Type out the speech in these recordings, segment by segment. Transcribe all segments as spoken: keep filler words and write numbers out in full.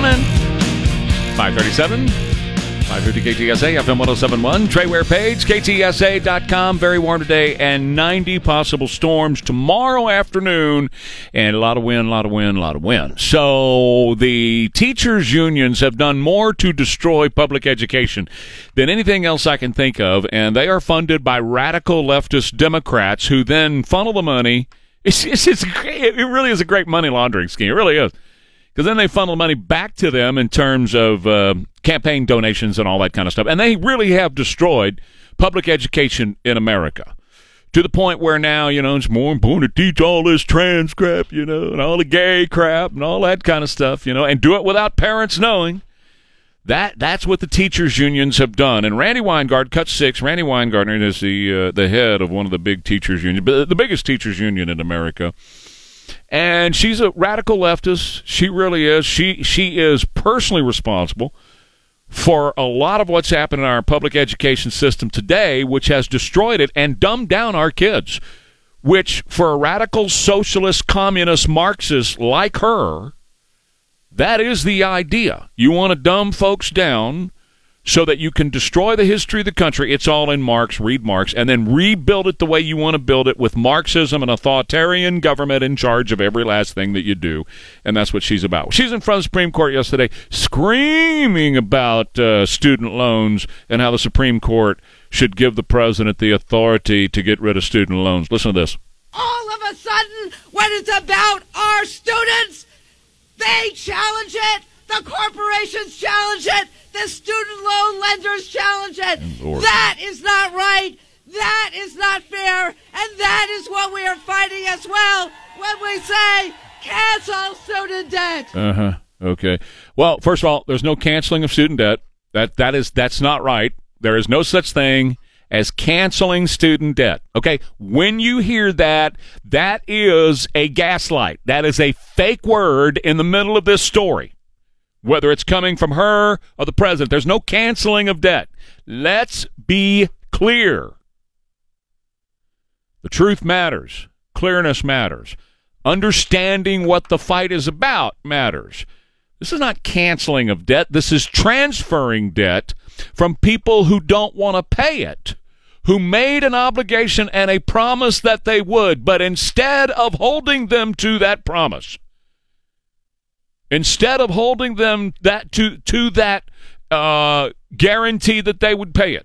morning. five thirty-seven, five fifty K T S A, F M one oh seven point one. Trey Ware Page, K T S A dot com. Very warm today, and ninety possible storms tomorrow afternoon. And a lot of wind, a lot of wind, a lot of wind. So the teachers' unions have done more to destroy public education than anything else I can think of. And they are funded by radical leftist Democrats who then funnel the money. It's, it's, it's it really is a great money laundering scheme. It really is. Because then they funnel money back to them in terms of uh, campaign donations and all that kind of stuff. And they really have destroyed public education in America to the point where now, you know, it's more important to teach all this trans crap, you know, and all the gay crap and all that kind of stuff, you know, and do it without parents knowing. That That's what the teachers' unions have done. And Randi Weingarten, cut six, Randi Weingarten is the uh, the head of one of the big teachers' unions, the biggest teachers' union in America. And she's a radical leftist. She really is. She she is personally responsible for a lot of what's happened in our public education system today, which has destroyed it and dumbed down our kids, which for a radical socialist, communist, Marxist like her, that is the idea. You want to dumb folks down so that you can destroy the history of the country. It's all in Marx, read Marx, and then rebuild it the way you want to build it with Marxism and authoritarian government in charge of every last thing that you do. And that's what she's about. She's in front of the Supreme Court yesterday screaming about uh, student loans and how the Supreme Court should give the president the authority to get rid of student loans. Listen to this. All of a sudden, when it's about our students, they challenge it. The corporations challenge it. The student loan lenders challenge it. Lord. That is not right. That is not fair. And that is what we are fighting as well when we say cancel student debt. Uh-huh. Okay. Well, first of all, there's no canceling of student debt. That that is that's not right. There is no such thing as canceling student debt. Okay? When you hear that, that is a gaslight. That is a fake word in the middle of this story. Whether it's coming from her or the president, there's no canceling of debt. Let's be clear. The truth matters. Clearness matters. Understanding what the fight is about matters. This is not canceling of debt. This is transferring debt from people who don't want to pay it, who made an obligation and a promise that they would, but instead of holding them to that promise, instead of holding them that to to that uh, guarantee that they would pay it,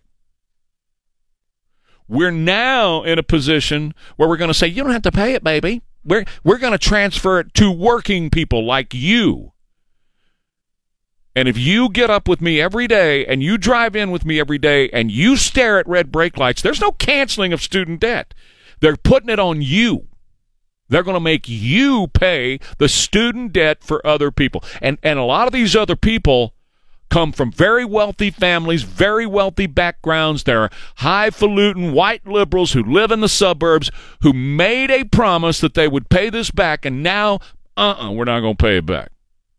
we're now in a position where we're going to say, you don't have to pay it, baby. We're, we're going to transfer it to working people like you. And if you get up with me every day and you drive in with me every day and you stare at red brake lights, there's no canceling of student debt. They're putting it on you. They're going to make you pay the student debt for other people. And and a lot of these other people come from very wealthy families, very wealthy backgrounds. They're highfalutin white liberals who live in the suburbs who made a promise that they would pay this back, and now, uh-uh, we're not going to pay it back.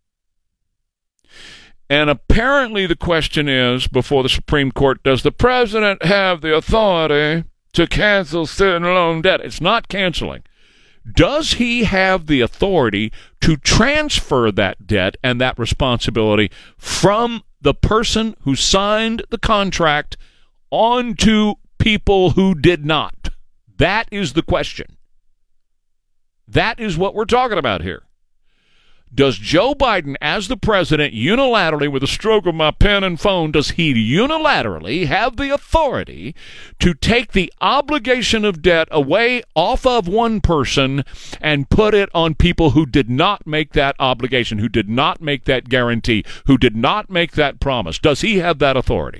And apparently the question is, before the Supreme Court, does the president have the authority to cancel student loan debt? It's not canceling. Does he have the authority to transfer that debt and that responsibility from the person who signed the contract onto people who did not? That is the question. That is what we're talking about here. Does Joe Biden, as the president, unilaterally, with a stroke of my pen and phone, does he unilaterally have the authority to take the obligation of debt away off of one person and put it on people who did not make that obligation, who did not make that guarantee, who did not make that promise? Does he have that authority?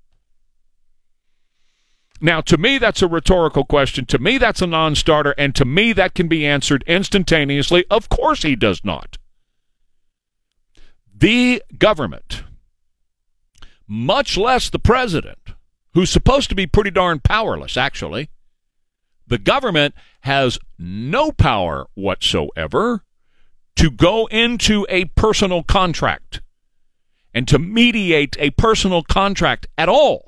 Now, to me, that's a rhetorical question. To me, that's a non-starter. And to me, that can be answered instantaneously. Of course he does not. The government, much less the president, who's supposed to be pretty darn powerless, actually, the government has no power whatsoever to go into a personal contract and to mediate a personal contract at all.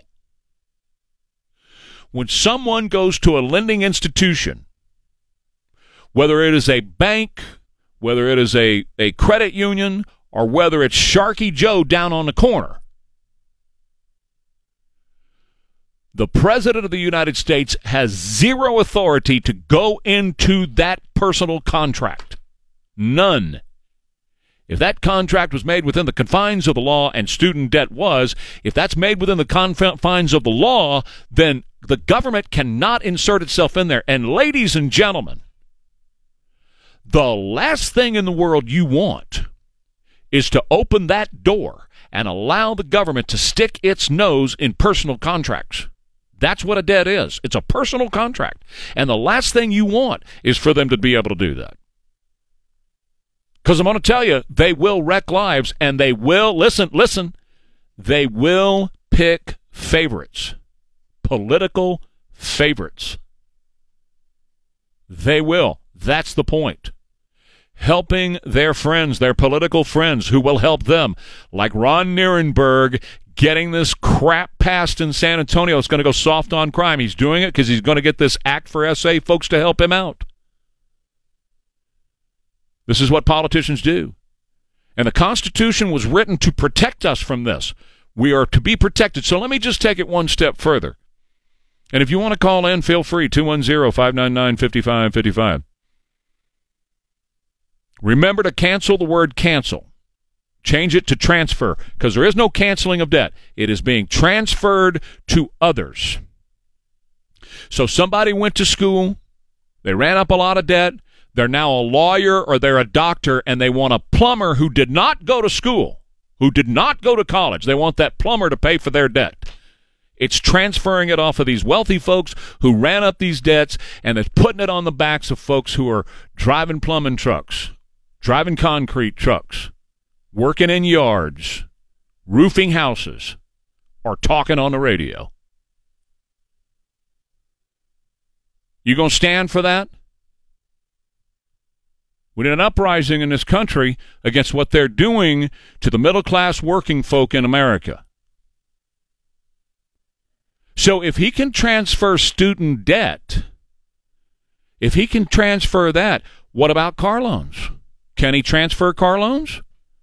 When someone goes to a lending institution, whether it is a bank, whether it is a, a credit union, or whether it's Sharky Joe down on the corner, the President of the United States has zero authority to go into that personal contract. None. If that contract was made within the confines of the law, and student debt was, if that's made within the confines of the law, then the government cannot insert itself in there. And ladies and gentlemen, the last thing in the world you want is to open that door and allow the government to stick its nose in personal contracts. That's what a debt is. It's a personal contract. And the last thing you want is for them to be able to do that. Because I'm going to tell you, they will wreck lives, and they will, listen, listen, they will pick favorites, political favorites. They will. That's the point. Helping their friends, their political friends who will help them, like Ron Nirenberg, getting this crap passed in San Antonio. It's going to go soft on crime. He's doing it because he's going to get this Act for S A folks to help him out. This is what politicians do. And the Constitution was written to protect us from this. We are to be protected. So let me just take it one step further. And if you want to call in, feel free, two one zero, five nine nine, five five five five. Remember to cancel the word cancel. Change it to transfer, because there is no canceling of debt. It is being transferred to others. So somebody went to school, they ran up a lot of debt, they're now a lawyer or they're a doctor, and they want a plumber who did not go to school, who did not go to college. They want that plumber to pay for their debt. It's transferring it off of these wealthy folks who ran up these debts, and it's putting it on the backs of folks who are driving plumbing trucks, driving concrete trucks, working in yards, roofing houses, or talking on the radio. You going to stand for that? We need an uprising in this country against what they're doing to the middle-class working folk in America. So if he can transfer student debt, if he can transfer that, what about car loans? Can he transfer car loans?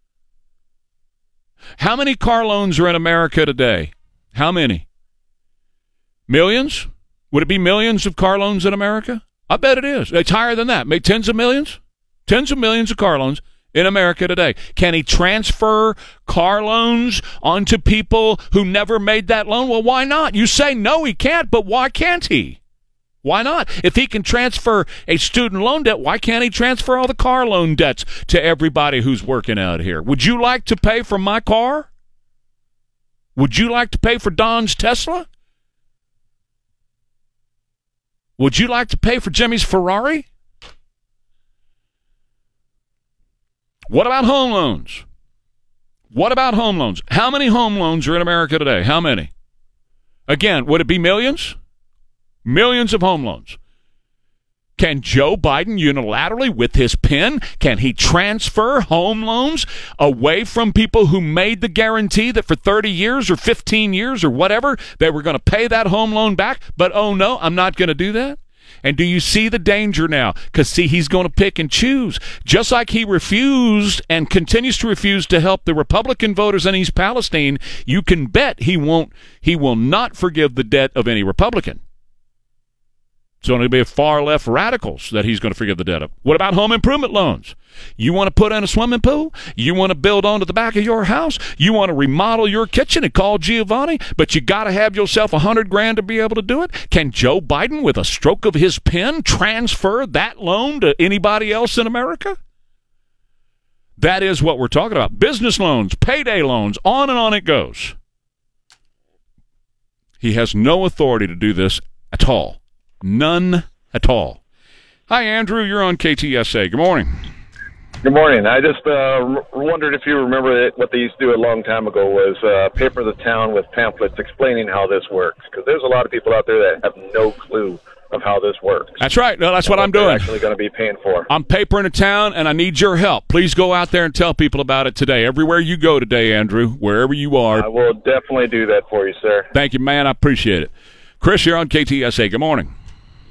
How many car loans are in America today? How many? Millions? Would it be millions of car loans in America? I bet it is. It's higher than that. Maybe tens of millions? Tens of millions of car loans in America today. Can he transfer car loans onto people who never made that loan? Well, why not? You say no, he can't, but why can't he? Why not? If he can transfer a student loan debt, why can't he transfer all the car loan debts to everybody who's working out here? Would you like to pay for my car? Would you like to pay for Don's Tesla? Would you like to pay for Jimmy's Ferrari? What about home loans? What about home loans? How many home loans are in America today? How many? Again, would it be millions? Millions of home loans. Can Joe Biden unilaterally, with his pen, can he transfer home loans away from people who made the guarantee that for thirty years or fifteen years or whatever, they were going to pay that home loan back? But, oh, no, I'm not going to do that? And do you see the danger now? Because, see, he's going to pick and choose. Just like he refused and continues to refuse to help the Republican voters in East Palestine, you can bet he won't. He will not forgive the debt of any Republican. It's going to be far left radicals that he's going to forgive the debt of. What about home improvement loans? You want to put in a swimming pool? You want to build onto the back of your house? You want to remodel your kitchen and call Giovanni? But you got to have yourself a hundred grand to be able to do it? Can Joe Biden, with a stroke of his pen, transfer that loan to anybody else in America? That is what we're talking about. Business loans, payday loans, on and on it goes. He has no authority to do this at all. None at all. Hi, Andrew. You're on K T S A. Good morning. Good morning. I just uh, wondered if you remember that what they used to do a long time ago was uh, paper the town with pamphlets explaining how this works. Because there's a lot of people out there that have no clue of how this works. That's right. No, that's what, what I'm doing. Actually going to be paying for. I'm papering a town, and I need your help. Please go out there and tell people about it today. Everywhere you go today, Andrew, wherever you are. I will definitely do that for you, sir. Thank you, man. I appreciate it. Chris, you're on K T S A. Good morning.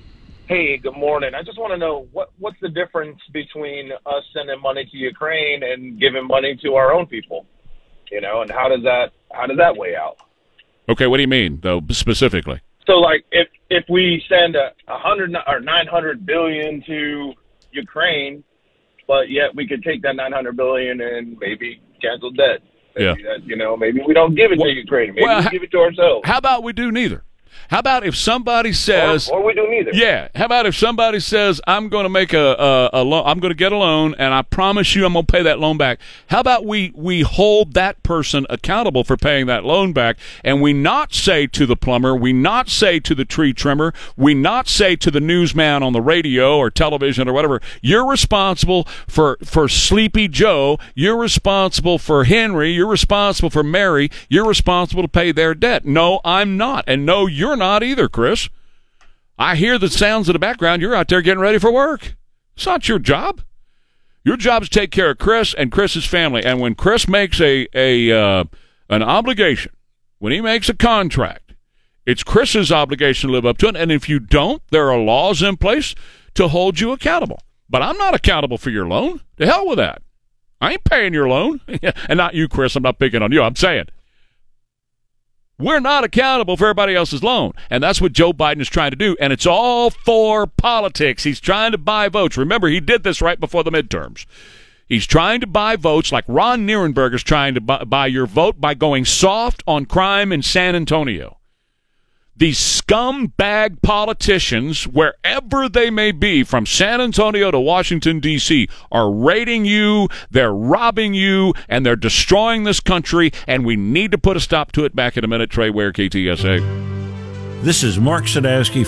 Hey, good morning. I just want to know what what's the difference between us sending money to Ukraine and giving money to our own people? You know, and how does that how does that weigh out? Okay, what do you mean though specifically? So, like, if if we send a, a hundred or nine hundred billion to Ukraine, but yet we could take that nine hundred billion and maybe cancel debt. Maybe Yeah. that, you know, maybe we don't give it well, to Ukraine. Maybe well, we give it to ourselves. How about we do neither? How about if somebody says, or, or we do neither? Yeah. How about if somebody says, I'm going to make a, a, a loan, I'm going to get a loan, and I promise you I'm going to pay that loan back. How about we, we hold that person accountable for paying that loan back, and we not say to the plumber, we not say to the tree trimmer, we not say to the newsman on the radio or television or whatever, you're responsible for, for Sleepy Joe, you're responsible for Henry, you're responsible for Mary, you're responsible to pay their debt. No, I'm not. And no, you're not either, Chris. I hear the sounds in the background. You're out there getting ready for work. It's not your job. Your job is to take care of Chris and Chris's family. And when Chris makes a a uh, an obligation, when he makes a contract, it's Chris's obligation to live up to it. And if you don't, there are laws in place to hold you accountable. But I'm not accountable for your loan. To hell with that. I ain't paying your loan. And not you, Chris. I'm not picking on you. I'm saying we're not accountable for everybody else's loan. And that's what Joe Biden is trying to do. And it's all for politics. He's trying to buy votes. Remember, he did this right before the midterms. He's trying to buy votes like Ron Nierenberg is trying to buy, buy your vote by going soft on crime in San Antonio. These scumbag politicians, wherever they may be, from San Antonio to Washington, D C, are raiding you, they're robbing you, and they're destroying this country, and we need to put a stop to it. Back in a minute. Trey Ware, K T S A. This is Mark Sadowski.